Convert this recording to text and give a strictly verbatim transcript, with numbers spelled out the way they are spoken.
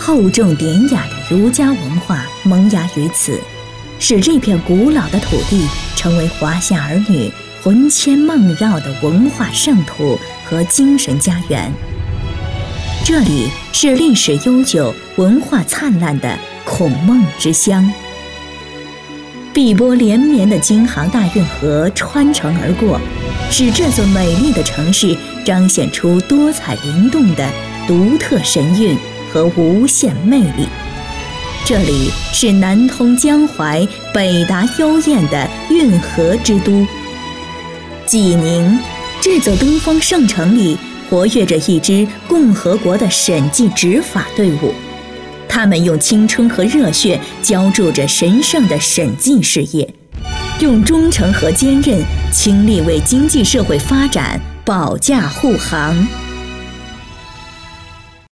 厚重典雅的儒家文化萌芽于此，使这片古老的土地成为华夏儿女魂牵梦绕的文化圣土和精神家园。这里是历史悠久、文化灿烂的孔孟之乡。碧波连绵的京杭大运河穿城而过，使这座美丽的城市彰显出多彩灵动的独特神韵和无限魅力。这里是南通江淮、北达幽燕的运河之都。济宁这座东方圣城里活跃着一支共和国的审计执法队伍，他们用青春和热血浇筑着神圣的审计事业，用忠诚和坚韧倾力为经济社会发展保驾护航。